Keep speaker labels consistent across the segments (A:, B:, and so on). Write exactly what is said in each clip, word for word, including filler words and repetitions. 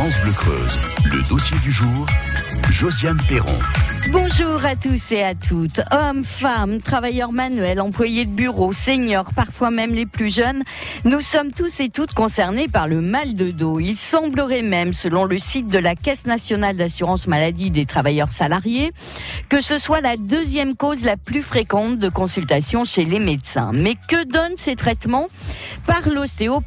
A: France Bleu Creuse, le dossier du jour, Josiane Perron.
B: Bonjour à tous et à toutes. Hommes, femmes, travailleurs manuels, employés de bureau, seniors, parfois même les plus jeunes, nous sommes tous et toutes concernés par le mal de dos. Il semblerait même, selon le site de la Caisse nationale d'assurance maladie des travailleurs salariés, que ce soit la deuxième cause la plus fréquente de consultation chez les médecins. Mais que donnent ces traitements par l'ostéopathie ?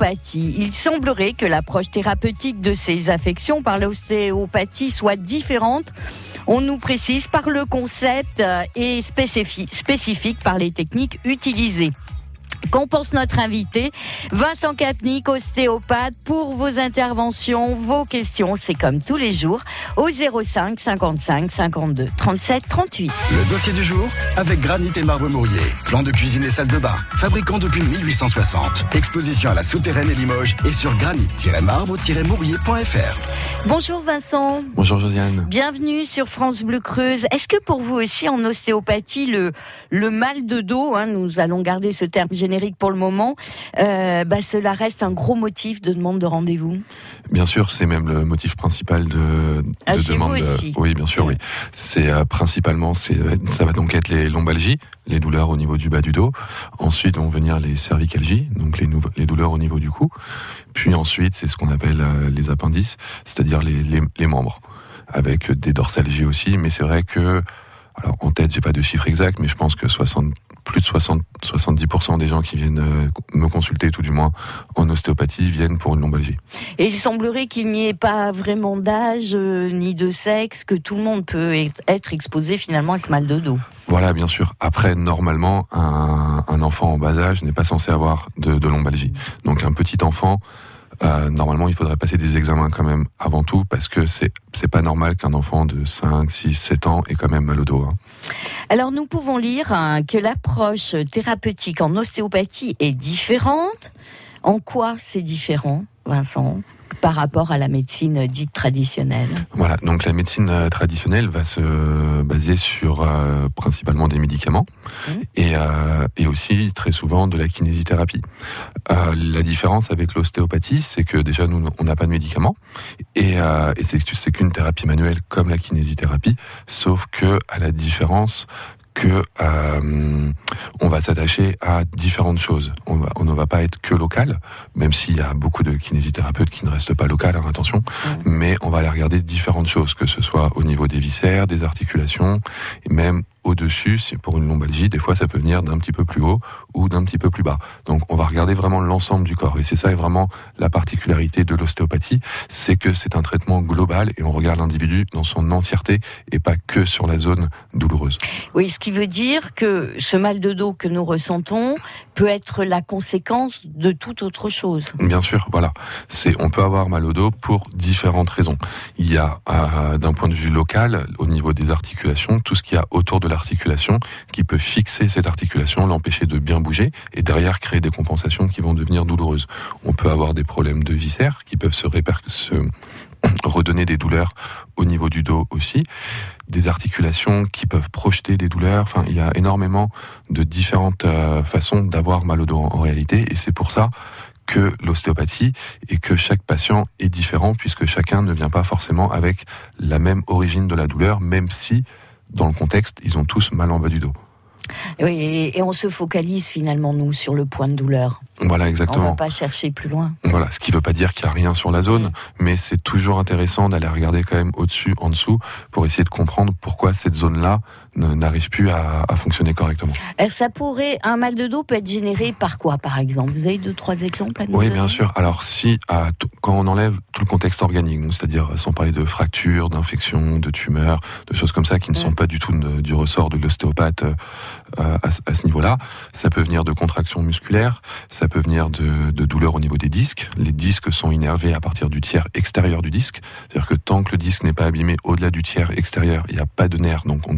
B: Il semblerait que l'approche thérapeutique de ces affections par l'ostéopathie soit différente. On nous précise par le concept et spécifique, spécifique par les techniques utilisées. Qu'en pense notre invité, Vincent Capnic, ostéopathe, pour vos interventions, vos questions, c'est comme tous les jours, au zéro cinq cinquante-cinq cinquante-deux trente-sept trente-huit.
C: Le dossier du jour, avec Granit et Marbre Mourier. Plan de cuisine et salle de bain, fabricant depuis mille huit cent soixante. Exposition à la Souterraine et Limoges et sur granit tiret marbre tiret mourier point f r.
B: Bonjour Vincent.
D: Bonjour Josiane.
B: Bienvenue sur France Bleu Creuse. Est-ce que pour vous aussi en ostéopathie, le, le mal de dos, hein, nous allons garder ce terme générique pour le moment, euh, bah, cela reste un gros motif de demande de rendez-vous?
D: Bien sûr, c'est même le motif principal de, de
B: ah, chez
D: demande.
B: Vous aussi.
D: Oui, bien sûr, oui. C'est euh, principalement, c'est, ça va donc être les lombalgies, les douleurs au niveau du bas du dos. Ensuite vont venir les cervicalgies, donc les, nou- les douleurs au niveau du cou. Puis ensuite, c'est ce qu'on appelle euh, les appendices, c'est-à-dire les, les, les membres, avec des dorsalgies aussi. Mais c'est vrai que, alors en tête, j'ai pas de chiffre exact, mais je pense que soixante, plus de soixante, soixante-dix pour cent des gens qui viennent euh, me consulter, tout du moins en ostéopathie, viennent pour une lombalgie.
B: Et il semblerait qu'il n'y ait pas vraiment d'âge euh, ni de sexe, que tout le monde peut être exposé finalement à ce mal de dos.
D: Voilà, bien sûr. Après, normalement, un, un enfant en bas âge n'est pas censé avoir de, de lombalgie. Donc un petit enfant, Euh, normalement, il faudrait passer des examens quand même avant tout, parce que c'est c'est pas normal qu'un enfant de cinq, six, sept ans ait quand même mal au dos. Hein.
B: Alors, nous pouvons lire hein, que l'approche thérapeutique en ostéopathie est différente. En quoi c'est différent, Vincent, par rapport à la médecine dite traditionnelle?
D: Voilà, donc la médecine euh, traditionnelle va se baser sur euh, principalement des médicaments mmh. et, euh, et aussi très souvent de la kinésithérapie. Euh, la différence avec l'ostéopathie, c'est que déjà nous, on n'a pas de médicaments et, euh, et c'est, c'est qu'une thérapie manuelle comme la kinésithérapie, sauf que à la différence que euh, on va s'attacher à différentes choses. On, va, on ne va pas être que local, même s'il y a beaucoup de kinésithérapeutes qui ne restent pas locales, hein, attention, mmh. mais on va aller regarder différentes choses, que ce soit au niveau des viscères, des articulations, et même au-dessus, c'est pour une lombalgie, des fois ça peut venir d'un petit peu plus haut ou d'un petit peu plus bas. Donc on va regarder vraiment l'ensemble du corps. Et c'est ça vraiment la particularité de l'ostéopathie, c'est que c'est un traitement global et on regarde l'individu dans son entièreté et pas que sur la zone douloureuse.
B: Oui, ce qui veut dire que ce mal de dos que nous ressentons peut être la conséquence de toute autre chose.
D: Bien sûr, voilà. C'est, on peut avoir mal au dos pour différentes raisons. Il y a, euh, d'un point de vue local, au niveau des articulations, tout ce qu'il y a autour de l'articulation qui peut fixer cette articulation, l'empêcher de bien bouger et derrière créer des compensations qui vont devenir douloureuses. On peut avoir des problèmes de viscères qui peuvent se, réper- se redonner des douleurs au niveau du dos aussi, des articulations qui peuvent projeter des douleurs. Enfin, il y a énormément de différentes euh, façons d'avoir mal au dos en, en réalité et c'est pour ça que l'ostéopathie et que chaque patient est différent puisque chacun ne vient pas forcément avec la même origine de la douleur, même si dans le contexte, ils ont tous mal en bas du dos.
B: Oui, et, et on se focalise finalement, nous, sur le point de douleur.
D: Voilà, exactement.
B: On ne va pas chercher plus loin.
D: Voilà, ce qui ne veut pas dire qu'il n'y a rien sur la zone, mais c'est toujours intéressant d'aller regarder quand même au-dessus, en dessous, pour essayer de comprendre pourquoi cette zone-là ne, n'arrive plus à, à fonctionner correctement.
B: Et ça pourrait, un mal de dos peut être généré par quoi, par exemple? Vous avez deux, trois exemples à nous
D: Oui,
B: donner?
D: bien sûr. Alors, si, à, t- quand on enlève tout le contexte organique, donc, c'est-à-dire sans parler de fractures, d'infections, de tumeurs, de choses comme ça qui ne sont mmh. pas du tout de, du ressort de l'ostéopathe euh, à, à ce niveau-là, ça peut venir de contractions musculaires, ça peut venir de, de douleurs au niveau des disques. Les disques sont innervés à partir du tiers extérieur du disque, c'est-à-dire que tant que le disque n'est pas abîmé au-delà du tiers extérieur, il n'y a pas de nerf, donc on ne peut pas sentir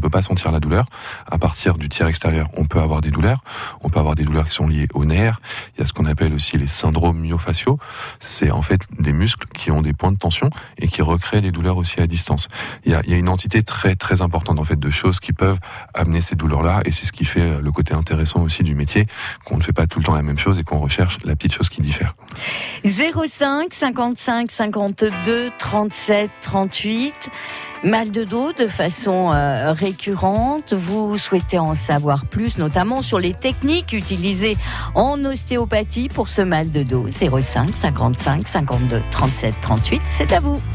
D: ressentir la douleur. À partir du tiers extérieur, on peut avoir des douleurs. On peut avoir des douleurs qui sont liées aux nerfs. Il y a ce qu'on appelle aussi les syndromes myofasciaux. C'est en fait des muscles qui ont des points de tension et qui recréent des douleurs aussi à distance. Il y a, il y a une entité très très importante en fait de choses qui peuvent amener ces douleurs-là, et c'est ce qui fait le côté intéressant aussi du métier, qu'on ne fait pas tout le temps la même chose et qu'on recherche la petite chose qui diffère.
B: zéro cinq cinquante-cinq cinquante-deux trente-sept trente-huit. Mal de dos de façon euh, récurrente, vous souhaitez en savoir plus, notamment sur les techniques utilisées en ostéopathie pour ce mal de dos. zéro cinq cinquante-cinq cinquante-deux trente-sept trente-huit, c'est à vous.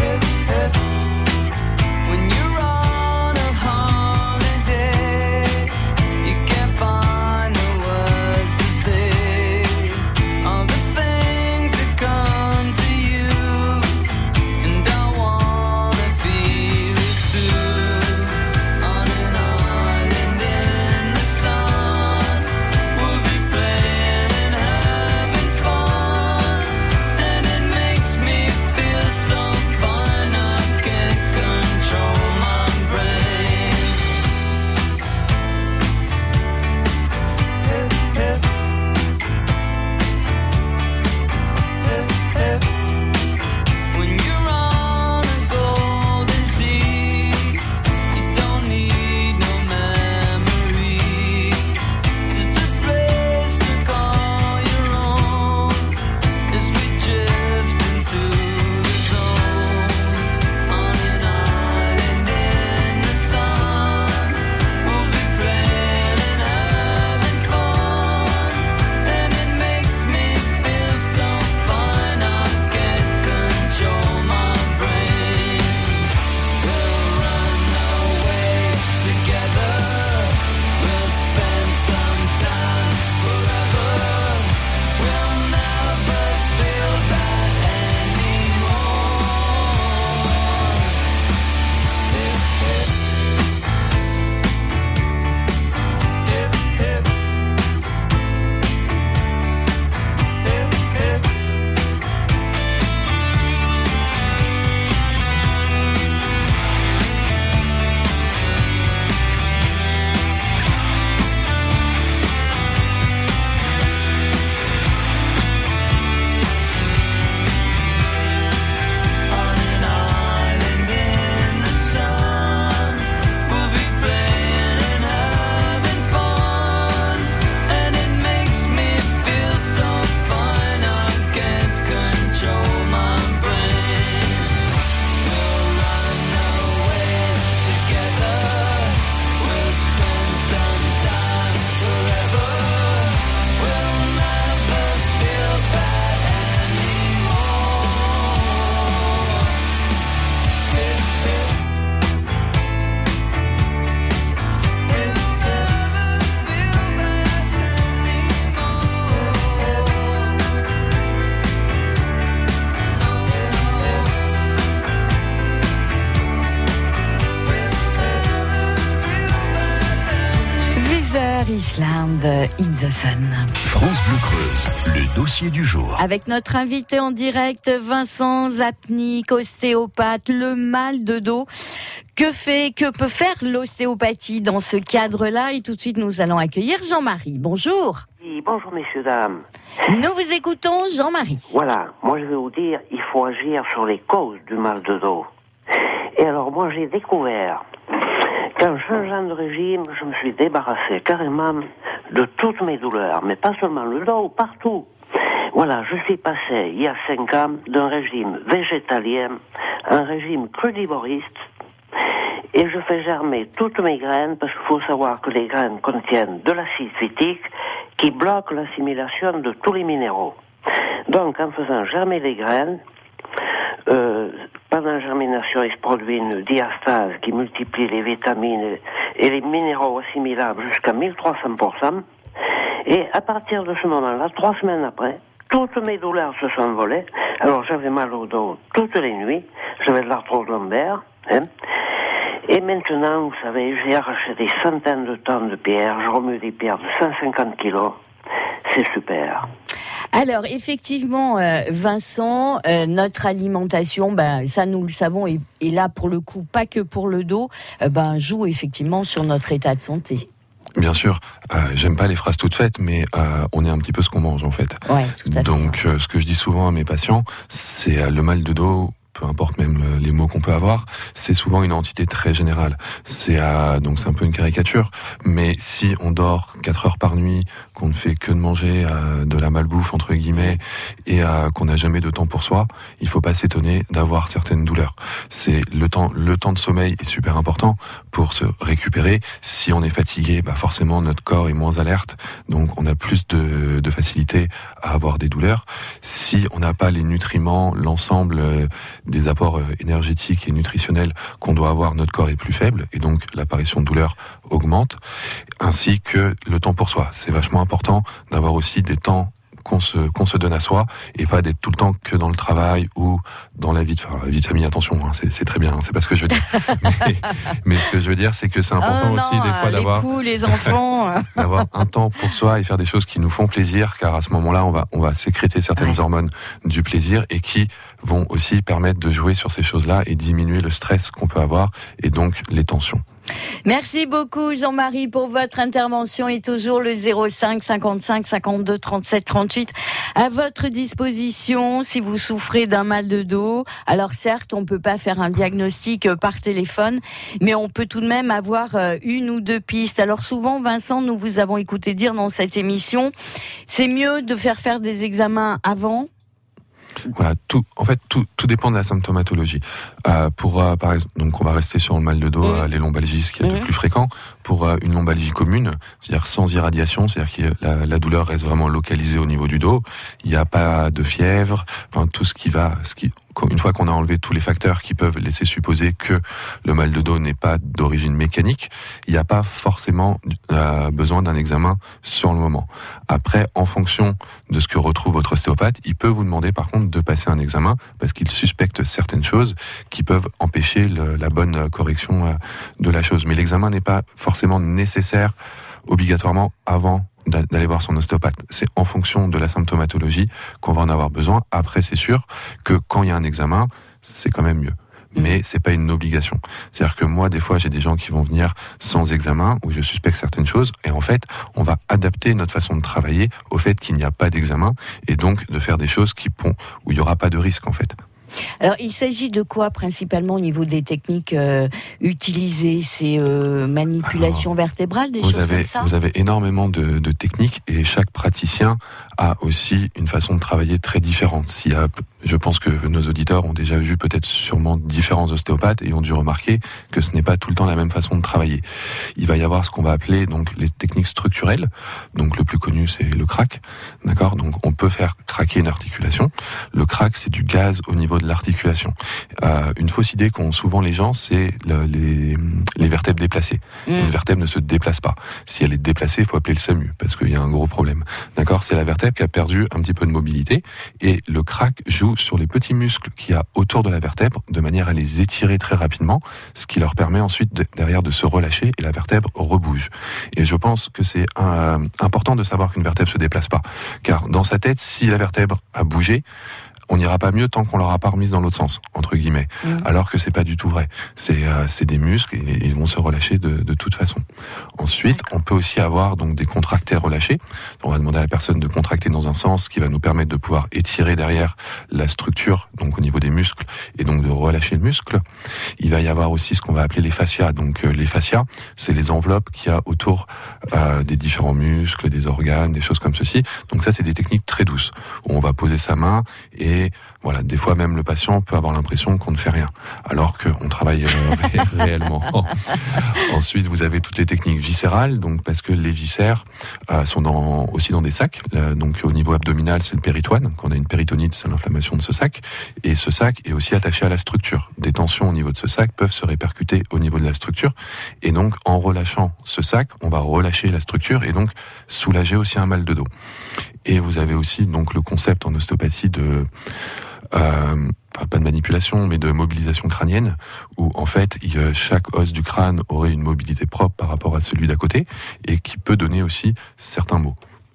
B: Island in the Sun.
A: France Bleu Creuse, le dossier du jour.
B: Avec notre invité en direct, Vincent Zapnik, ostéopathe, le mal de dos. Que fait, que peut faire l'ostéopathie dans ce cadre-là? Et tout de suite, nous allons accueillir Jean-Marie. Bonjour.
E: Oui, bonjour messieurs, dames.
B: Nous vous écoutons, Jean-Marie.
E: Voilà, moi je vais vous dire, il faut agir sur les causes du mal de dos. Et alors moi j'ai découvert qu'en changeant de régime, je me suis débarrassé carrément de toutes mes douleurs, mais pas seulement le dos, partout. Voilà, je suis passé il y a cinq ans d'un régime végétalien à un régime crudivoriste, et je fais germer toutes mes graines, parce qu'il faut savoir que les graines contiennent de l'acide phytique qui bloque l'assimilation de tous les minéraux. Donc en faisant germer les graines, euh, pendant la germination, il se produit une diastase qui multiplie les vitamines et les minéraux assimilables jusqu'à mille trois cents pour cent. Et à partir de ce moment-là, trois semaines après, toutes mes douleurs se sont envolées. Alors j'avais mal au dos toutes les nuits, j'avais de l'arthrose lombaire. Hein. Et maintenant, vous savez, j'ai arraché des centaines de tonnes de pierres, je remue des pierres de cent cinquante kilos. C'est super.
B: Alors effectivement, euh, Vincent, euh, notre alimentation, ben ça nous le savons, et, et là pour le coup pas que pour le dos, euh, ben joue effectivement sur notre état de santé.
D: Bien sûr, euh, j'aime pas les phrases toutes faites, mais euh, on est un petit peu ce qu'on mange en fait.
B: Ouais, tout à fait.
D: Donc euh, ce que je dis souvent à mes patients, c'est euh, le mal de dos. Peu importe même les mots qu'on peut avoir, c'est souvent une entité très générale. C'est euh, donc c'est un peu une caricature, mais si on dort quatre heures par nuit, qu'on ne fait que de manger euh, de la malbouffe entre guillemets et euh, qu'on n'a jamais de temps pour soi, il faut pas s'étonner d'avoir certaines douleurs. C'est le temps, le temps de sommeil est super important pour se récupérer. Si on est fatigué, bah forcément notre corps est moins alerte, donc on a plus de, de facilité à avoir des douleurs. Si on n'a pas les nutriments, l'ensemble euh, des apports énergétiques et nutritionnels qu'on doit avoir, notre corps est plus faible et donc l'apparition de douleurs augmente, ainsi que le temps pour soi. C'est vachement important d'avoir aussi des temps qu'on se qu'on se donne à soi et pas d'être tout le temps que dans le travail ou dans la vie de, enfin, la vie de famille. Attention, hein, c'est, c'est très bien, hein, c'est pas ce que je veux dire. mais, mais ce que je veux dire, c'est que c'est important
B: oh non,
D: aussi des fois
B: les
D: d'avoir
B: coups, les enfants,
D: d'avoir un temps pour soi et faire des choses qui nous font plaisir, car à ce moment-là, on va on va sécréter certaines ouais. hormones du plaisir et qui vont aussi permettre de jouer sur ces choses-là et diminuer le stress qu'on peut avoir et donc les tensions.
B: Merci beaucoup Jean-Marie pour votre intervention et toujours le zéro cinq cinquante-cinq cinquante-deux trente-sept trente-huit à votre disposition si vous souffrez d'un mal de dos. Alors certes, on peut pas faire un diagnostic par téléphone, mais on peut tout de même avoir une ou deux pistes. Alors souvent, Vincent, nous vous avons écouté dire dans cette émission, c'est mieux de faire faire des examens avant.
D: Voilà, tout, en fait, tout, tout dépend de la symptomatologie. Euh, pour, euh, par exemple, donc on va rester sur le mal de dos, mmh. euh, les lombalgies, ce qui est mmh. le plus fréquent. Pour euh, une lombalgie commune, c'est-à-dire sans irradiation, c'est-à-dire que la, la douleur reste vraiment localisée au niveau du dos. Il n'y a pas de fièvre, enfin tout ce qui va, ce qui, une fois qu'on a enlevé tous les facteurs qui peuvent laisser supposer que le mal de dos n'est pas d'origine mécanique, il n'y a pas forcément euh, besoin d'un examen sur le moment. Après, en fonction de ce que retrouve votre ostéopathe, il peut vous demander par contre de passer un examen parce qu'il suspecte certaines choses qui peuvent empêcher le, la bonne correction euh, de la chose. Mais l'examen n'est pas forcément nécessaire obligatoirement avant d'aller voir son ostéopathe. C'est en fonction de la symptomatologie qu'on va en avoir besoin. Après, c'est sûr que quand il y a un examen, c'est quand même mieux. Mais c'est pas une obligation. C'est-à-dire que moi, des fois, j'ai des gens qui vont venir sans examen, où je suspecte certaines choses, et en fait, on va adapter notre façon de travailler au fait qu'il n'y a pas d'examen, et donc de faire des choses qui, où il y aura pas de risque, en fait.
B: Alors, il s'agit de quoi principalement au niveau des techniques euh, utilisées? C'est euh, manipulation Alors, vertébrale, des
D: vous
B: choses
D: avez,
B: comme ça?
D: Vous avez énormément de, de techniques et chaque praticien a aussi une façon de travailler très différente. S'il y a, je pense que nos auditeurs ont déjà vu peut-être sûrement différents ostéopathes et ont dû remarquer que ce n'est pas tout le temps la même façon de travailler. Il va y avoir ce qu'on va appeler donc les techniques structurelles. Donc le plus connu, c'est le crack. D'accord? Donc on peut faire craquer une articulation. Le crack, c'est du gaz au niveau de l'articulation. Euh, une fausse idée qu'ont souvent les gens, c'est le, les, les vertèbres déplacées. Mmh. Une vertèbre ne se déplace pas. Si elle est déplacée, il faut appeler le SAMU, parce qu'il y a un gros problème. D'accord? C'est la vertèbre qui a perdu un petit peu de mobilité, et le crack joue sur les petits muscles qu'il y a autour de la vertèbre, de manière à les étirer très rapidement, ce qui leur permet ensuite de, derrière de se relâcher, et la vertèbre rebouge. Et je pense que c'est un, important de savoir qu'une vertèbre se déplace pas. Car dans sa tête, si la vertèbre a bougé, on n'ira pas mieux tant qu'on l'aura pas remise dans l'autre sens, entre guillemets. Mmh. Alors que c'est pas du tout vrai. C'est, euh, c'est des muscles et ils vont se relâcher de, de toute façon. Ensuite, D'accord. on peut aussi avoir donc des contractés relâchés. On va demander à la personne de contracter dans un sens qui va nous permettre de pouvoir étirer derrière la structure, donc au niveau des muscles, et donc de relâcher le muscle. Il va y avoir aussi ce qu'on va appeler les fascias. Donc euh, les fascias, c'est les enveloppes qu'il y a autour euh, des différents muscles, des organes, des choses comme ceci. Donc ça, c'est des techniques très douces, où on va poser sa main et Et voilà, des fois même le patient peut avoir l'impression qu'on ne fait rien, alors qu'on travaille ré- réellement. Ensuite, vous avez toutes les techniques viscérales, donc parce que les viscères euh, sont dans, aussi dans des sacs. Là, donc au niveau abdominal, c'est le péritoine. Quand on a une péritonite, c'est l'inflammation de ce sac. Et ce sac est aussi attaché à la structure. Des tensions au niveau de ce sac peuvent se répercuter au niveau de la structure. Et donc, en relâchant ce sac, on va relâcher la structure et donc soulager aussi un mal de dos. Et vous avez aussi donc le concept en ostéopathie de euh, pas de manipulation, mais de mobilisation crânienne, où en fait il, chaque os du crâne aurait une mobilité propre par rapport à celui d'à côté, et qui peut donner aussi certains mots.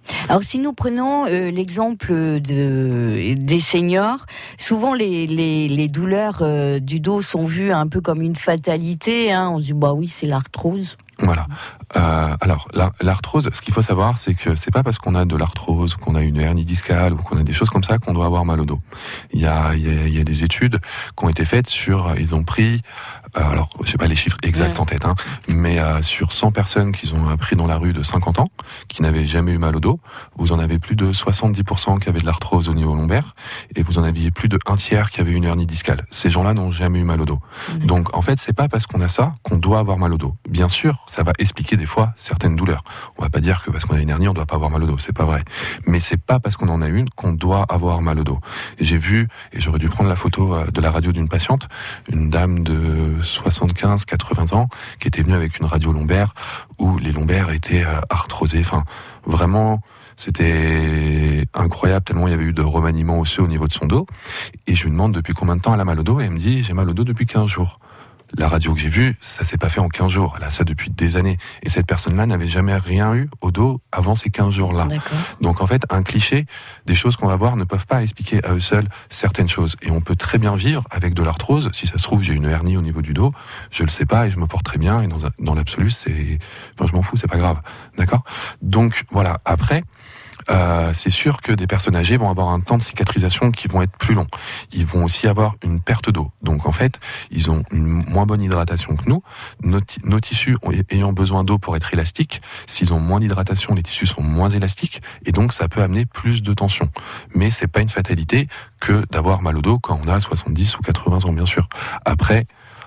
B: Alors si nous prenons euh, l'exemple de, des seniors, souvent les, les, les douleurs euh, du dos sont vues un peu comme une fatalité. Hein. On se dit bah oui, c'est l'arthrose.
D: Voilà. Euh, alors l'arthrose, ce qu'il faut savoir, c'est que c'est pas parce qu'on a de l'arthrose, qu'on a une hernie discale ou qu'on a des choses comme ça qu'on doit avoir mal au dos. Il y a, il y a, il y a des études qui ont été faites sur, ils ont pris, euh, alors je sais pas les chiffres exacts en tête, hein, mais euh, sur cent personnes qu'ils ont pris dans la rue de cinquante ans, qui n'avaient jamais eu mal au dos, vous en avez plus de soixante-dix pour cent qui avaient de l'arthrose au niveau lombaire, et vous en aviez plus de un tiers qui avaient une hernie discale. Ces gens-là n'ont jamais eu mal au dos. Mmh. Donc en fait, c'est pas parce qu'on a ça qu'on doit avoir mal au dos. Bien sûr, ça va expliquer des fois certaines douleurs. On va pas dire que parce qu'on a une hernie, on doit pas avoir mal au dos, c'est pas vrai. Mais c'est pas parce qu'on en a une qu'on doit avoir mal au dos. Et j'ai vu, et j'aurais dû prendre la photo de la radio d'une patiente, une dame de soixante-quinze quatre-vingts ans, qui était venue avec une radio lombaire, où les lombaires étaient arthrosés, enfin, vraiment, c'était incroyable, tellement il y avait eu de remaniements osseux au niveau de son dos. Et je lui demande depuis combien de temps elle a mal au dos, et elle me dit, j'ai mal au dos depuis quinze jours. La radio que j'ai vue, ça s'est pas fait en quinze jours. Elle a ça depuis des années. Et cette personne-là n'avait jamais rien eu au dos avant ces quinze jours-là. D'accord. Donc en fait, un cliché, des choses qu'on va voir ne peuvent pas expliquer à eux seuls certaines choses. Et on peut très bien vivre avec de l'arthrose. Si ça se trouve, j'ai une hernie au niveau du dos, je le sais pas et je me porte très bien. Et dans, dans l'absolu, c'est, enfin, je m'en fous, c'est pas grave. D'accord? Donc voilà. Après, Euh, c'est sûr que des personnes âgées vont avoir un temps de cicatrisation qui vont être plus long. Ils vont aussi avoir une perte d'eau. Donc en fait, ils ont une moins bonne hydratation que nous. Nos, t- nos tissus ont, ayant besoin d'eau pour être élastiques, s'ils ont moins d'hydratation, les tissus seront moins élastiques et donc ça peut amener plus de tension. Mais c'est pas une fatalité que d'avoir mal au dos quand on a soixante-dix ou quatre-vingts ans, bien sûr. Après,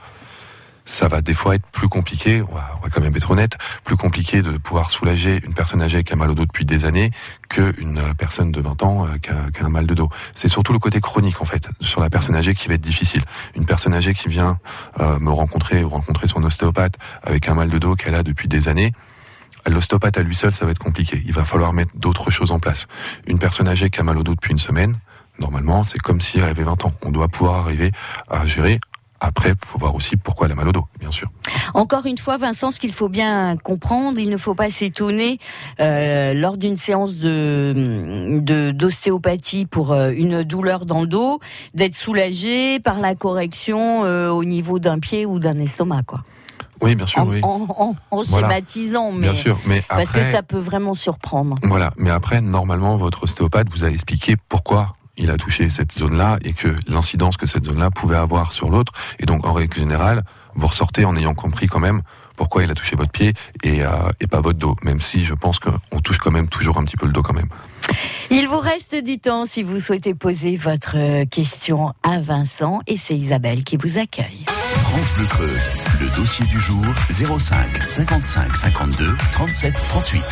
D: ça va des fois être plus compliqué, on va, on va quand même être honnête, plus compliqué de pouvoir soulager une personne âgée qui a mal au dos depuis des années qu'une personne de vingt ans qui a, qui a un mal de dos. C'est surtout le côté chronique en fait, sur la personne âgée qui va être difficile. Une personne âgée qui vient euh, me rencontrer ou rencontrer son ostéopathe avec un mal de dos qu'elle a depuis des années, l'ostéopathe à lui seul, ça va être compliqué. Il va falloir mettre d'autres choses en place. Une personne âgée qui a mal au dos depuis une semaine, normalement, c'est comme si elle avait vingt ans. On doit pouvoir arriver à gérer. Après, il faut voir aussi pourquoi elle a mal au dos, bien sûr.
B: Encore une fois, Vincent, ce qu'il faut bien comprendre, il ne faut pas s'étonner euh, lors d'une séance de, de d'ostéopathie pour euh, une douleur dans le dos, d'être soulagé par la correction euh, au niveau d'un pied ou d'un estomac, quoi.
D: Oui, bien sûr,
B: en,
D: oui.
B: En, en, en voilà. Schématisant, mais,
D: bien sûr, mais après,
B: parce que ça peut vraiment surprendre.
D: Voilà, mais après, normalement, votre ostéopathe vous a expliqué pourquoi il a touché cette zone-là et que l'incidence que cette zone-là pouvait avoir sur l'autre. Et donc, en règle générale, vous ressortez en ayant compris quand même pourquoi il a touché votre pied et, euh, et pas votre dos. Même si je pense qu'on touche quand même toujours un petit peu le dos quand même.
B: Il vous reste du temps si vous souhaitez poser votre question à Vincent et c'est Isabelle qui vous accueille.
A: France Bleu Creuse, le dossier du jour, zéro cinq cinquante-cinq cinquante-deux trente-sept trente-huit.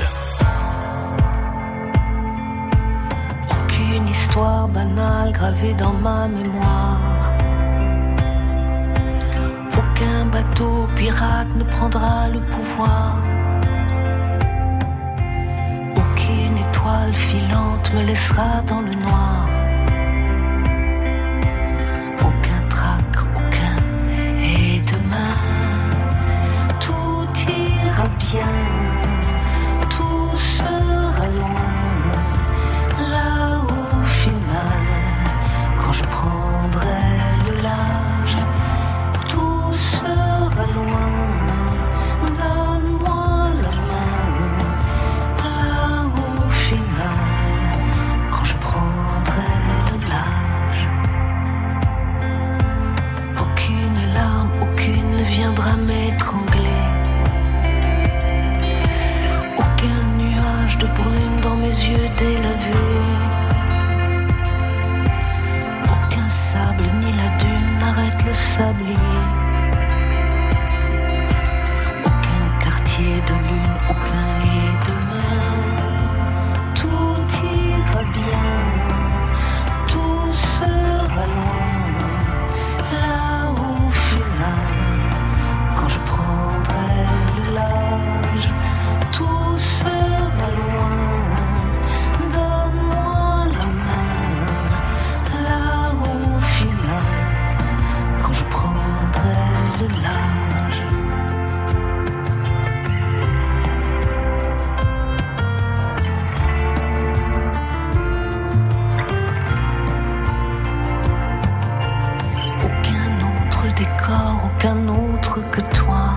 F: Une histoire banale gravée dans ma mémoire. Aucun bateau pirate ne prendra le pouvoir. Aucune étoile filante me laissera dans le noir. Aucun trac, aucun. Et demain, tout ira bien. Tout sera loin. Quand je prendrai le large, tout sera loin. Donne-moi la main, là au final, quand je prendrai le large. Aucune larme, aucune ne viendra m'étrangler. Aucun nuage de brume dans mes yeux délavés. Ni la dune n'arrête le sablier. Aucun quartier de lune, aucun et demain. Tout ira bien, tout sera loin. Là au final, quand je prendrai le large, tout sera loin. Quand je prendrai décor, aucun autre que toi.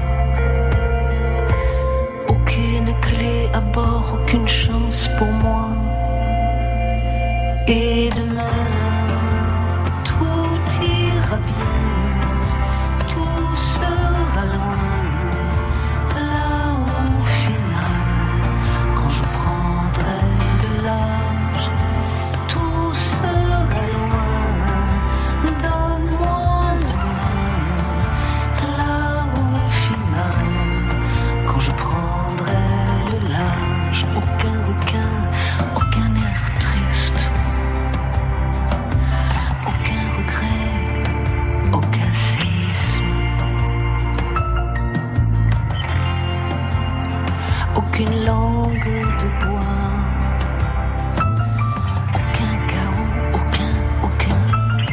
F: Aucune clé à bord, aucune chance pour moi. Et demain, tout ira bien, tout sera loin, là au final, quand je prendrai le large, tout sera loin, donne-moi la main, là au final, quand je prendrai le large, aucun requin, aucun air triste. Aucune langue de bois, aucun chaos, aucun, aucun.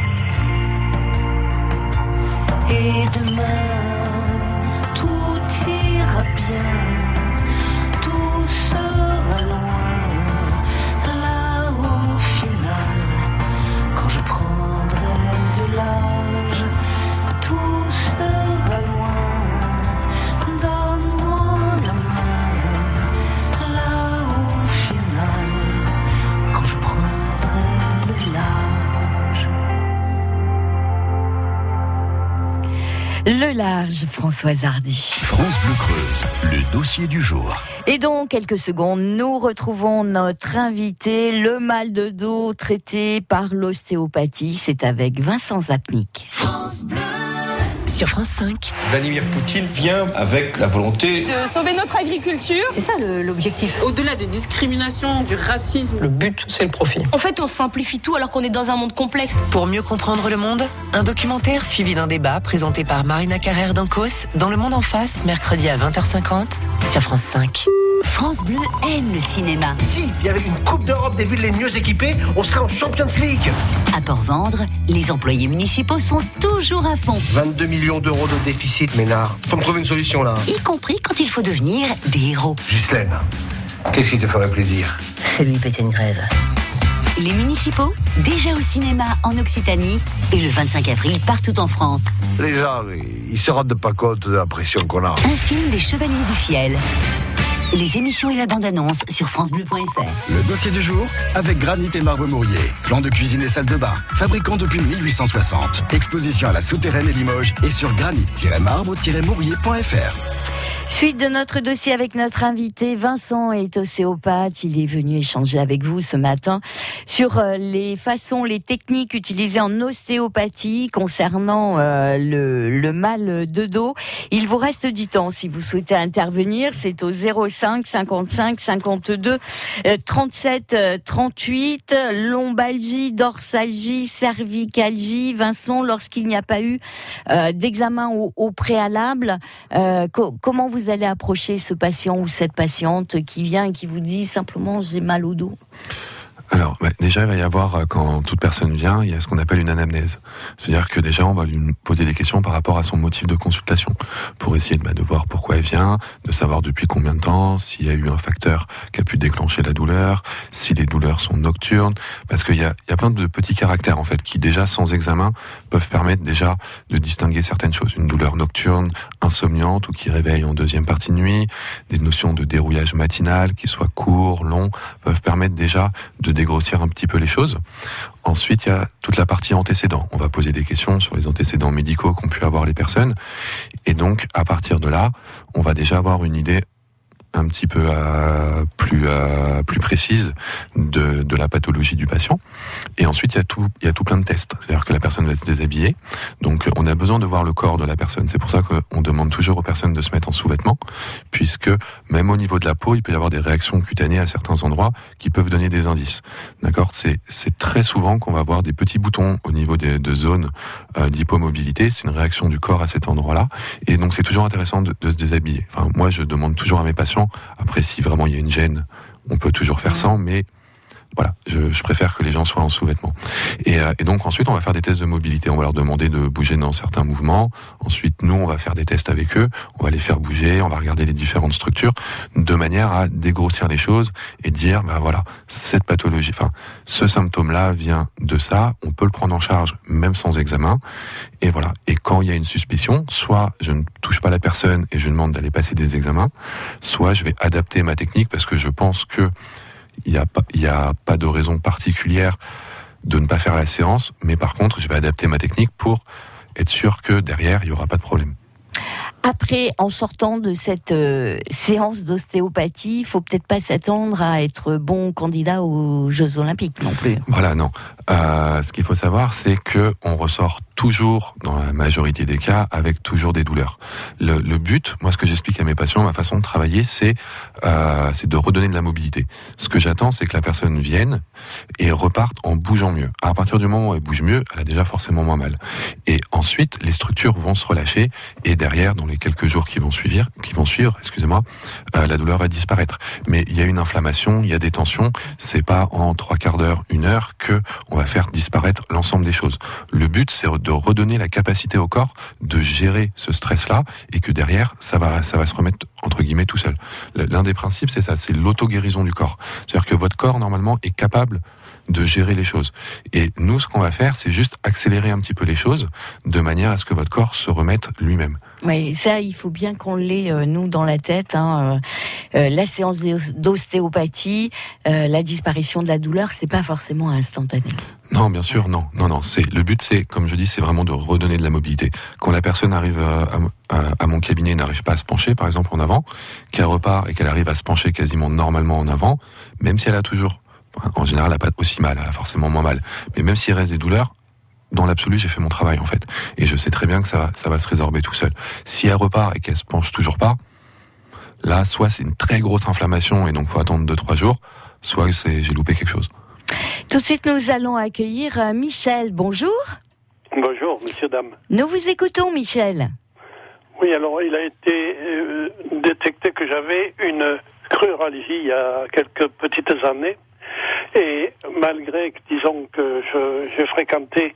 F: Et demain, tout ira bien, tout sera loin, là au final, quand je prendrai le large, tout sera loin, donne-moi la main.
B: Le large, Françoise Hardy.
A: France Bleu Creuse, le dossier du jour.
B: Et dans quelques secondes, nous retrouvons notre invité, le mal de dos traité par l'ostéopathie. C'est avec Vincent Zapnik.
G: France Bleu. Sur France cinq.
H: Vladimir Poutine vient avec la volonté
I: de sauver notre agriculture.
J: C'est ça le, l'objectif.
I: Au-delà des discriminations, du racisme,
J: le but, c'est le profit.
K: En fait, on simplifie tout alors qu'on est dans un monde complexe.
G: Pour mieux comprendre le monde, un documentaire suivi d'un débat présenté par Marina Carrère d'Ancos dans Le Monde en Face, mercredi à vingt heures cinquante sur France cinq.
L: France Bleu aime le cinéma.
M: Si, il y avait une Coupe d'Europe des villes les mieux équipées, on serait en Champions League.
L: À Port-Vendre, les employés municipaux sont toujours à fond.
M: vingt-deux millions d'euros de déficit, Ménard. Faut me trouver une solution, là.
L: Y compris quand il faut devenir des héros.
M: Ghislaine, qu'est-ce qui te ferait plaisir?
J: Fais-lui péter une grève.
L: Les municipaux, déjà au cinéma en Occitanie et le vingt-cinq avril partout en France.
M: Les gens, ils se rendent pas compte de la pression qu'on a.
L: Un film des Chevaliers du Fiel. Les émissions et la bande-annonce sur francebleu point f r.
C: Le dossier du jour avec Granit et Marbre Mourier. Plan de cuisine et salle de bain. Fabricant depuis mille huit cent soixante. Exposition à la Souterraine et Limoges et sur granit tiret marbre tiret mourier point f r.
B: Suite de notre dossier avec notre invité, Vincent est ostéopathe. Il est venu échanger avec vous ce matin sur les façons, les techniques utilisées en ostéopathie concernant euh, le, le mal de dos. Il vous reste du temps si vous souhaitez intervenir. C'est au zéro cinq cinquante-cinq cinquante-deux trente-sept trente-huit. Lombalgie, dorsalgie, cervicalgie. Vincent, lorsqu'il n'y a pas eu euh, d'examen au, au préalable, euh, co- comment vous Vous allez approcher ce patient ou cette patiente qui vient et qui vous dit simplement j'ai mal au dos?
D: Alors, bah, déjà, il va y avoir, quand toute personne vient, il y a ce qu'on appelle une anamnèse. C'est-à-dire que déjà, on va lui poser des questions par rapport à son motif de consultation, pour essayer bah, de voir pourquoi elle vient, de savoir depuis combien de temps, s'il y a eu un facteur qui a pu déclencher la douleur, si les douleurs sont nocturnes, parce qu'il y a, il y a plein de petits caractères, en fait, qui déjà, sans examen, peuvent permettre déjà de distinguer certaines choses. Une douleur nocturne, insomniante, ou qui réveille en deuxième partie de nuit, des notions de dérouillage matinal, qui soient courts, longs, peuvent permettre déjà de dégrossir un petit peu les choses. Ensuite, il y a toute la partie antécédents. On va poser des questions sur les antécédents médicaux qu'ont pu avoir les personnes. Et donc, à partir de là, on va déjà avoir une idée un petit peu euh, plus euh, plus précise de de la pathologie du patient. Et ensuite il y a tout il y a tout plein de tests. C'est-à-dire que la personne va se déshabiller. Donc on a besoin de voir le corps de la personne. C'est pour ça qu'on demande toujours aux personnes de se mettre en sous-vêtements, puisque même au niveau de la peau, il peut y avoir des réactions cutanées à certains endroits qui peuvent donner des indices. D'accord ? C'est c'est très souvent qu'on va avoir des petits boutons au niveau des de zones euh, d'hypomobilité. C'est une réaction du corps à cet endroit-là. Et donc c'est toujours intéressant de, de se déshabiller. Enfin moi je demande toujours à mes patients. Après, si vraiment il y a une gêne, on peut toujours faire sans, mais Voilà, je, je préfère que les gens soient en sous-vêtements. Et, euh, et donc ensuite, on va faire des tests de mobilité. On va leur demander de bouger dans certains mouvements. Ensuite, nous, on va faire des tests avec eux. On va les faire bouger. On va regarder les différentes structures de manière à dégrossir les choses et dire, ben voilà, cette pathologie, enfin, ce symptôme-là vient de ça. On peut le prendre en charge même sans examen. Et voilà. Et quand il y a une suspicion, soit je ne touche pas la personne et je demande d'aller passer des examens, soit je vais adapter ma technique parce que je pense que il n'y a pas, il y a pas de raison particulière de ne pas faire la séance, mais par contre, je vais adapter ma technique pour être sûr que derrière, il n'y aura pas de problème.
B: Après, en sortant de cette euh, séance d'ostéopathie, il faut peut-être pas s'attendre à être bon candidat aux Jeux Olympiques non plus.
D: Voilà, non. Euh, ce qu'il faut savoir, c'est que on ressort toujours, dans la majorité des cas, avec toujours des douleurs. Le, le but, moi, ce que j'explique à mes patients, ma façon de travailler, c'est euh, c'est de redonner de la mobilité. Ce que j'attends, c'est que la personne vienne et reparte en bougeant mieux. À partir du moment où elle bouge mieux, elle a déjà forcément moins mal. Et ensuite, les structures vont se relâcher et derrière, dans les quelques jours qui vont suivre, qui vont suivre, excusez-moi, euh, la douleur va disparaître. Mais il y a une inflammation, il y a des tensions. C'est pas en trois quarts d'heure, une heure que on va faire disparaître l'ensemble des choses. Le but, c'est de redonner la capacité au corps de gérer ce stress-là et que derrière, ça va, ça va se remettre entre guillemets tout seul. L'un des principes, c'est ça, c'est l'auto-guérison du corps. C'est-à-dire que votre corps, normalement, est capable de gérer les choses. Et nous, ce qu'on va faire, c'est juste accélérer un petit peu les choses de manière à ce que votre corps se remette lui-même.
B: Oui, ça, il faut bien qu'on l'ait, euh, nous, dans la tête. Hein. Euh, la séance d'ostéopathie, euh, la disparition de la douleur, c'est pas forcément instantané.
D: Non, bien sûr, non, non, non. C'est le but, c'est, comme je dis, c'est vraiment de redonner de la mobilité. Quand la personne arrive à, à, à mon cabinet, n'arrive pas à se pencher, par exemple, en avant, qu'elle repart et qu'elle arrive à se pencher quasiment normalement en avant, même si elle a toujours, en général, elle n'a pas aussi mal, elle a forcément moins mal, mais même s'il reste des douleurs, dans l'absolu, j'ai fait mon travail, en fait. Et je sais très bien que ça va, ça va se résorber tout seul. Si elle repart et qu'elle se penche toujours pas, là, soit c'est une très grosse inflammation et donc faut attendre deux, trois jours, soit c'est, j'ai loupé quelque chose.
B: Tout de suite, nous allons accueillir Michel. Bonjour.
N: Bonjour, monsieur, dame.
B: Nous vous écoutons, Michel.
N: Oui, alors, il a été euh, détecté que j'avais une cruralgie il y a quelques petites années. Et malgré, disons, que je, j'ai fréquenté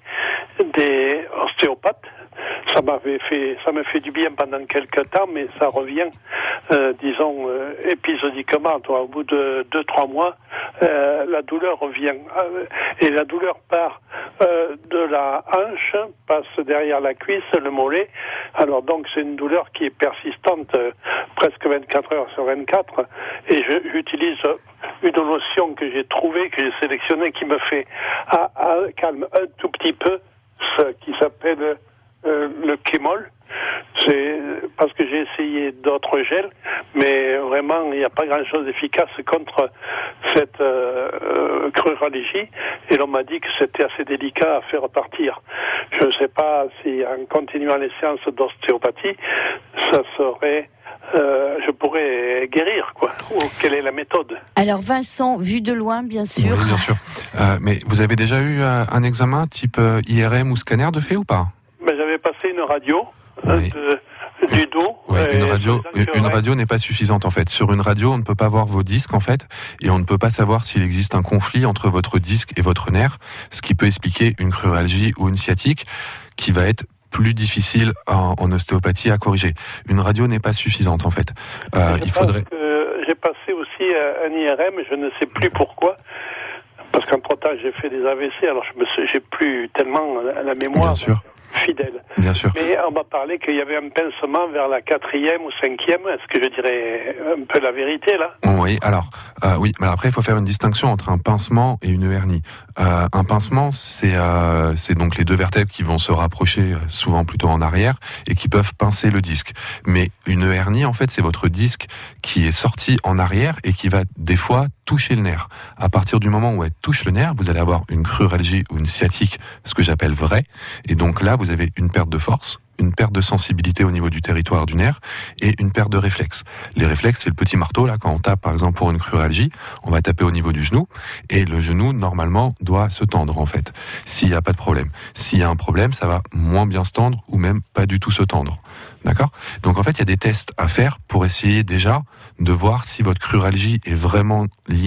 N: des ostéopathes, ça m'avait fait, ça me fait du bien pendant quelques temps, mais ça revient, euh, disons, euh, épisodiquement. Toi, au bout de deux, trois mois, euh, la douleur revient. Euh, et la douleur part euh, de la hanche, passe derrière la cuisse, le mollet. Alors donc, c'est une douleur qui est persistante, euh, presque vingt-quatre heures sur vingt-quatre. Et je, j'utilise une notion que j'ai trouvée, que j'ai sélectionnée, qui me fait à, à, calme un tout petit peu, ce qui s'appelle euh, le Kémol. C'est parce que j'ai essayé d'autres gels, mais vraiment il n'y a pas grand-chose d'efficace contre cette euh, euh, cruralgie. Et l'on m'a dit que c'était assez délicat à faire partir. Je ne sais pas si en continuant les séances d'ostéopathie, ça serait Euh, je pourrais guérir, quoi. Ou quelle est la méthode?
B: Alors Vincent, vu de loin, bien sûr.
D: Oui, bien sûr. Euh, mais vous avez déjà eu euh, un examen type euh, I R M ou scanner de fait ou pas?
N: Ben, j'avais passé une radio
D: oui.
N: de, du dos.
D: Oui, une radio, une radio n'est pas suffisante en fait. Sur une radio, on ne peut pas voir vos disques en fait, et on ne peut pas savoir s'il existe un conflit entre votre disque et votre nerf, ce qui peut expliquer une cruralgie ou une sciatique, qui va être plus difficile en, en ostéopathie à corriger. Une radio n'est pas suffisante en fait. Euh, il faudrait.
N: Que j'ai passé aussi un I R M, je ne sais plus pourquoi, parce qu'entre-temps j'ai fait des A V C, alors je me suis, j'ai plus tellement la mémoire.
D: Bien sûr.
N: Fidèle.
D: Bien sûr.
N: Mais on m'a parlé qu'il y avait un pincement vers la quatrième ou cinquième. Est-ce que je dirais un peu la vérité là?
D: Oui. Alors, euh, oui. Mais après, il faut faire une distinction entre un pincement et une hernie. Euh, un pincement, c'est euh, c'est donc les deux vertèbres qui vont se rapprocher, souvent plutôt en arrière, et qui peuvent pincer le disque. Mais une hernie, en fait, c'est votre disque qui est sorti en arrière et qui va des fois toucher le nerf. À partir du moment où elle touche le nerf, vous allez avoir une cruralgie ou une sciatique, ce que j'appelle vraie. Et donc là, vous avez une perte de force, une perte de sensibilité au niveau du territoire du nerf et une perte de réflexe. Les réflexes, c'est le petit marteau, là, quand on tape, par exemple, pour une cruralgie, on va taper au niveau du genou et le genou, normalement, doit se tendre, en fait, s'il n'y a pas de problème. S'il y a un problème, ça va moins bien se tendre ou même pas du tout se tendre. D'accord? Donc, en fait, il y a des tests à faire pour essayer déjà de voir si votre cruralgie est vraiment liée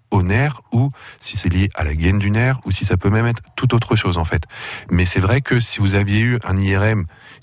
D: au nerf ou si c'est lié à la gaine du nerf ou si ça peut même être toute autre chose en fait. Mais c'est vrai que si vous aviez eu un I R M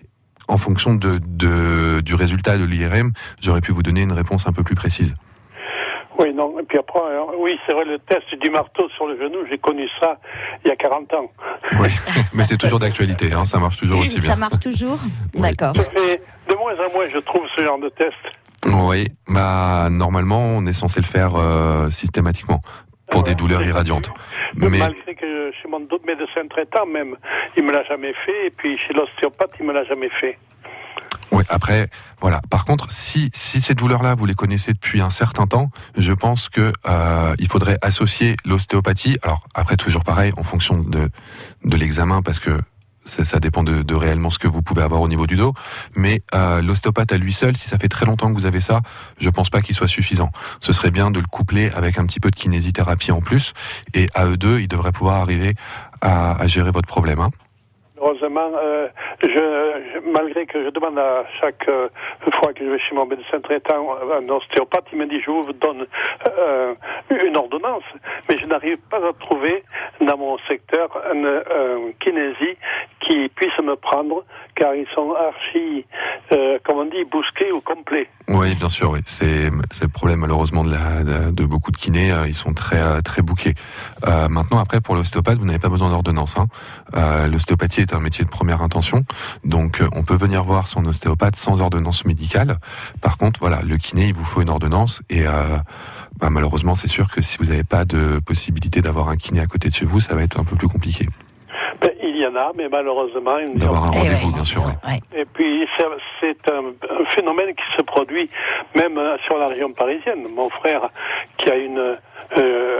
D: en fonction de, de, du résultat de l'I R M, j'aurais pu vous donner une réponse un peu plus précise.
N: Oui, non, et puis après, euh, oui, c'est vrai, le test du marteau sur le genou, j'ai connu ça il y a quarante ans.
D: Oui, mais c'est toujours d'actualité, hein, ça marche toujours aussi bien.
B: Ça marche toujours ?
D: Oui.
B: D'accord.
N: Mais de moins en moins, je trouve ce genre de test.
D: Oui, bah, normalement, on est censé le faire euh, systématiquement pour ouais, des douleurs irradiantes.
N: Mais... Malgré que chez mon médecin traitant même, il me l'a jamais fait, et puis chez l'ostéopathe, il me l'a jamais fait.
D: Oui, après, voilà. Par contre, si si ces douleurs-là, vous les connaissez depuis un certain temps, je pense que euh, il faudrait associer l'ostéopathie. Alors après, toujours pareil, en fonction de de l'examen, parce que ça, ça dépend de, de réellement ce que vous pouvez avoir au niveau du dos. Mais euh, l'ostéopathe à lui seul, si ça fait très longtemps que vous avez ça, je pense pas qu'il soit suffisant. Ce serait bien de le coupler avec un petit peu de kinésithérapie en plus. Et à eux deux, ils devraient pouvoir arriver à, à gérer votre problème. Hein.
N: Heureusement, euh, je, je, malgré que je demande à chaque euh, fois que je vais chez mon médecin traitant, un ostéopathe, il me dit je vous donne euh, une ordonnance, mais je n'arrive pas à trouver dans mon secteur un, un kinésie qui puisse me prendre, car ils sont archi, euh, comme on dit, bousqués ou complets.
D: Oui, bien sûr, oui. C'est, c'est le problème malheureusement de, la, de, de beaucoup de kinés, euh, ils sont très très bouqués. Euh, maintenant, après, pour l'ostéopathe, vous n'avez pas besoin d'ordonnance. Hein. Euh, l'ostéopathie est un métier de première intention, donc euh, on peut venir voir son ostéopathe sans ordonnance médicale. Par contre, voilà, le kiné, il vous faut une ordonnance et euh, bah, malheureusement, c'est sûr que si vous n'avez pas de possibilité d'avoir un kiné à côté de chez vous, ça va être un peu plus compliqué.
N: Ben, il y en a, mais malheureusement... Une
D: D'avoir un rendez-vous,
B: ouais.
D: bien sûr. Ouais.
B: Ouais.
N: Et puis, c'est, c'est un, un phénomène qui se produit même sur la région parisienne. Mon frère, qui a une... Euh,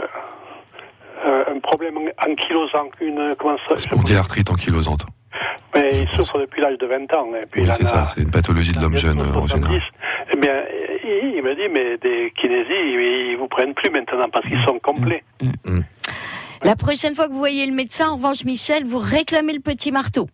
N: un problème ankylosant, une... Comment ça,
D: spondylarthrite ankylosante.
N: Mais il souffre depuis l'âge de vingt ans. Et puis
D: oui, c'est a, ça, c'est une pathologie de l'homme jeune en général.
N: Eh bien, il, il me dit, mais des kinésies, ils, ils vous prennent plus maintenant parce qu'ils sont complets.
B: Mmh. Mmh. La prochaine fois que vous voyez le médecin, en revanche, Michel, vous réclamez le petit marteau.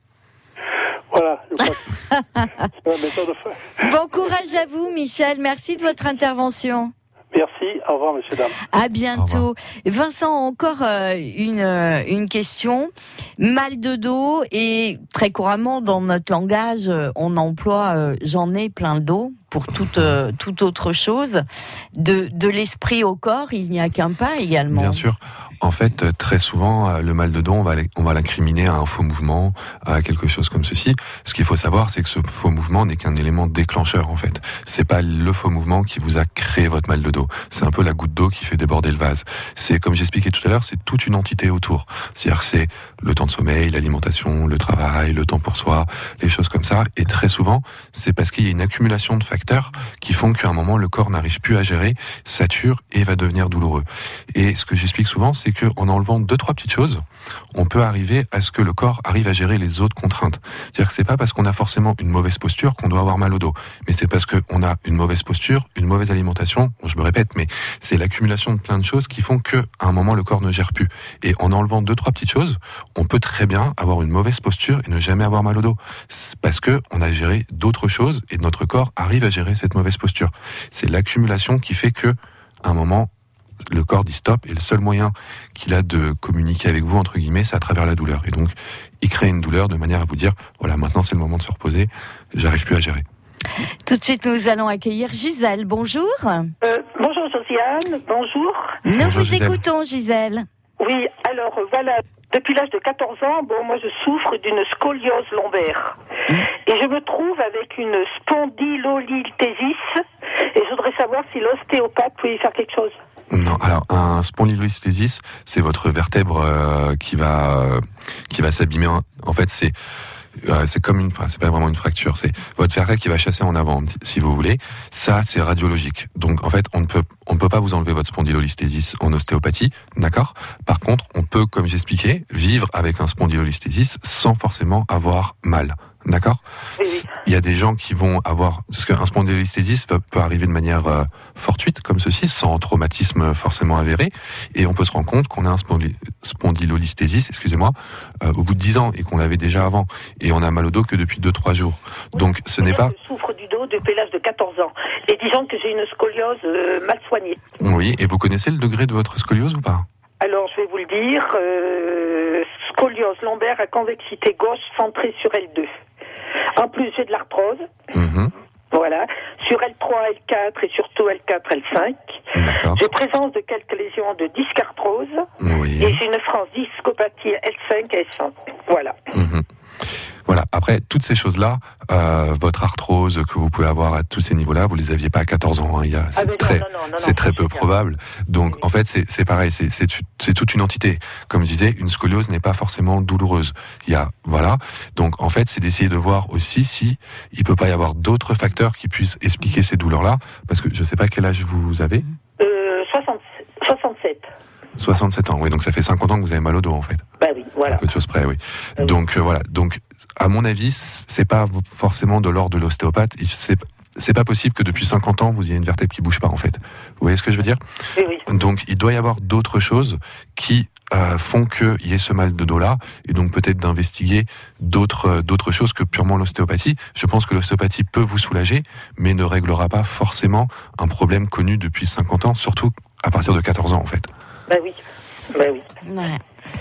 N: Voilà. Je crois que c'est la méthode de faire.
B: Bon courage à vous, Michel. Merci de votre intervention.
N: Merci, au revoir, messieurs, dames.
B: À bientôt. Vincent, encore euh, une, euh, une question. Mal de dos, et très couramment dans notre langage, euh, on emploie euh, j'en ai plein le dos pour toute, euh, toute autre chose. De, de l'esprit au corps, il n'y a qu'un pas également.
D: Bien sûr. En fait, très souvent, le mal de dos, on va, on va l'incriminer à un faux mouvement, à quelque chose comme ceci. Ce qu'il faut savoir, c'est que ce faux mouvement n'est qu'un élément déclencheur, en fait. C'est pas le faux mouvement qui vous a créé votre mal de dos. C'est un peu la goutte d'eau qui fait déborder le vase. C'est, comme j'expliquais tout à l'heure, c'est toute une entité autour. C'est-à-dire que c'est le temps de sommeil, l'alimentation, le travail, le temps pour soi, les choses comme ça. Et très souvent, c'est parce qu'il y a une accumulation de facteurs qui font qu'à un moment, le corps n'arrive plus à gérer, sature et va devenir douloureux. Et ce que j'explique souvent, c'est qu'en enlevant deux, trois petites choses, on peut arriver à ce que le corps arrive à gérer les autres contraintes. C'est-à-dire que c'est pas parce qu'on a forcément une mauvaise posture qu'on doit avoir mal au dos, mais c'est parce qu'on a une mauvaise posture, une mauvaise alimentation, je me répète, mais c'est l'accumulation de plein de choses qui font que, à un moment, le corps ne gère plus. Et en enlevant deux, trois petites choses, on peut très bien avoir une mauvaise posture et ne jamais avoir mal au dos. C'est parce que on a géré d'autres choses et notre corps arrive à gérer cette mauvaise posture. C'est l'accumulation qui fait que, à un moment, le corps dit stop, et le seul moyen qu'il a de communiquer avec vous, entre guillemets, c'est à travers la douleur. Et donc, il crée une douleur de manière à vous dire, voilà, maintenant c'est le moment de se reposer, j'arrive plus à gérer.
B: Tout de suite, nous allons accueillir Gisèle. Bonjour.
O: Euh, bonjour Josiane, bonjour.
B: Nous
D: bonjour,
B: vous
D: Gisèle.
B: Écoutons, Gisèle.
O: Oui, alors euh, voilà, depuis l'âge de quatorze ans, bon, moi je souffre d'une scoliose lombaire. Mmh. Et je me trouve avec une spondylolithésis, et je voudrais savoir si l'ostéopathe peut y faire quelque chose.
D: Non, alors un spondylolisthésis, c'est votre vertèbre euh, qui va euh, qui va s'abîmer. En fait, c'est euh, c'est comme une, enfin c'est pas vraiment une fracture, c'est votre vertèbre qui va chasser en avant, si vous voulez. Ça, c'est radiologique. Donc en fait, on ne peut on ne peut pas vous enlever votre spondylolisthésis en ostéopathie, d'accord ? Par contre, on peut, comme j'expliquais, vivre avec un spondylolisthésis sans forcément avoir mal. D'accord.
O: Oui, oui.
D: Il y a des gens qui vont avoir, parce qu'un spondylolisthésis peut arriver de manière euh, fortuite, comme ceci, sans traumatisme forcément avéré, et on peut se rendre compte qu'on a un spondy- spondylolisthésis, excusez-moi, euh, au bout de dix ans, et qu'on l'avait déjà avant, et on a mal au dos que depuis deux trois jours.
O: Oui,
D: Donc ce n'est pas...
O: Je souffre du dos depuis l'âge de quatorze ans, et disons que j'ai une scoliose euh, mal soignée.
D: Oui, et vous connaissez le degré de votre scoliose ou pas?
O: Alors, je vais vous le dire, euh, scoliose lombaire à convexité gauche centrée sur L deux. En plus, j'ai de l'arthrose.
D: Mmh.
O: Voilà. Sur L trois, L quatre et surtout L quatre, L cinq.
D: D'accord.
O: J'ai présence de quelques lésions de discarthrose.
D: Oui.
O: Et j'ai une franciscopathie L cinq et S un. Voilà.
D: Mmh. Voilà. Après, toutes ces choses-là, euh, votre arthrose que vous pouvez avoir à tous ces niveaux-là, vous les aviez pas à quatorze ans. Hein. Il y a, c'est
O: ah
D: très,
O: non, non, non,
D: c'est
O: non,
D: très peu probable. Donc, en fait, c'est, c'est pareil. C'est, c'est, c'est toute une entité. Comme je disais, une scoliose n'est pas forcément douloureuse. Il y a, voilà. Donc, en fait, c'est d'essayer de voir aussi si il peut pas y avoir d'autres facteurs qui puissent expliquer ces douleurs-là. Parce que je sais pas quel âge vous avez.
O: Euh, soixante, soixante-sept.
D: soixante-sept ans. Oui. Donc, ça fait cinquante ans que vous avez mal au dos, en fait.
O: Bah oui, voilà.
D: Un peu de choses près, oui.
O: oui.
D: Donc, euh, voilà. Donc, à mon avis, c'est pas forcément de l'ordre de l'ostéopathe. C'est, c'est pas possible que depuis cinquante ans, vous ayez une vertèbre qui bouge pas, en fait. Vous voyez ce que je veux dire?
O: Oui, oui.
D: Donc, il doit y avoir d'autres choses qui euh, font qu'il y ait ce mal de dos-là, et donc peut-être d'investiguer d'autres, euh, d'autres choses que purement l'ostéopathie. Je pense que l'ostéopathie peut vous soulager, mais ne réglera pas forcément un problème connu depuis cinquante ans, surtout à partir de quatorze ans, en fait.
O: Bah oui, bah oui.
B: Ouais.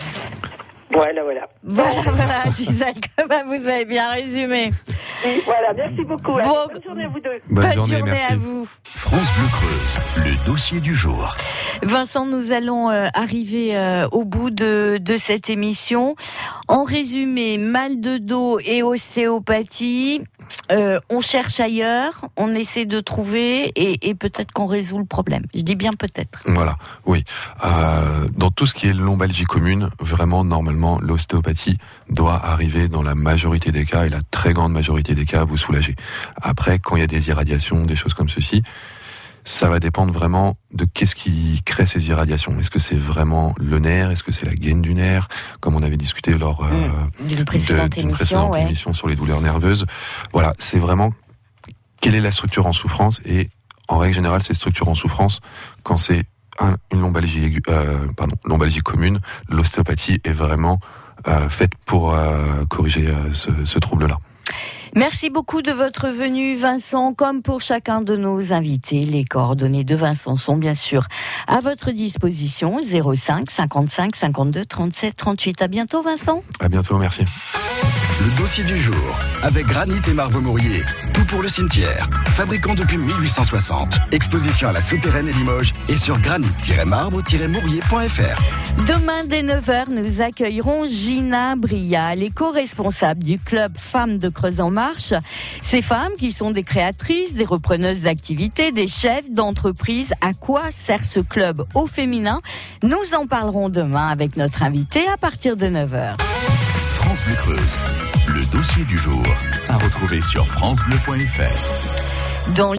O: Voilà, voilà.
B: Voilà, voilà, Gisèle, comment vous avez bien résumé.
O: Oui, voilà, merci beaucoup. Allez,
B: Bon,
O: bonne journée à vous deux.
D: Bonne,
B: bonne
D: journée,
B: journée
D: merci.
B: à vous.
A: France Bleu Creuse, le dossier du jour.
B: Vincent, nous allons euh, arriver euh, au bout de, de cette émission. En résumé, mal de dos et ostéopathie, euh, on cherche ailleurs, on essaie de trouver et, et peut-être qu'on résout le problème. Je dis bien peut-être.
D: Voilà, oui. Euh, dans tout ce qui est lombalgie commune, vraiment, normalement, l'ostéopathie doit arriver dans la majorité des cas, et la très grande majorité des cas, à vous soulager. Après, quand il y a des irradiations, des choses comme ceci, ça va dépendre vraiment de qu'est-ce qui crée ces irradiations. Est-ce que c'est vraiment le nerf? Est-ce que c'est la gaine du nerf? Comme on avait discuté lors euh,
B: mmh, d'une précédente,
D: de, d'une
B: émission,
D: précédente
B: ouais.
D: émission sur les douleurs nerveuses. Voilà, c'est vraiment quelle est la structure en souffrance, et en règle générale, cette structure en souffrance, quand c'est un, une lombalgie aiguë, euh, pardon, lombalgie commune, l'ostéopathie est vraiment euh, faite pour euh, corriger euh, ce, ce trouble-là.
B: Merci beaucoup de votre venue, Vincent. Comme pour chacun de nos invités, les coordonnées de Vincent sont bien sûr à votre disposition. zéro cinq cinquante-cinq cinquante-deux trente-sept trente-huit. À bientôt, Vincent.
D: À bientôt, merci.
C: Le dossier du jour, avec Granit et Marbre Mourier. Tout pour le cimetière. Fabricant depuis mille huit cent soixante. Exposition à la Souterraine et Limoges et sur granit tiret marbre tiret mourier point f r.
B: Demain, dès neuf heures, nous accueillerons Gina Bria, l'éco-responsable du club Femmes de Creuse en Marche. Ces femmes qui sont des créatrices, des repreneuses d'activités, des chefs d'entreprise. À quoi sert ce club au féminin? Nous en parlerons demain avec notre invité à partir de neuf heures.
A: France Bleu Creuse, le dossier du jour, à retrouver sur francebleu point f r.
B: Dans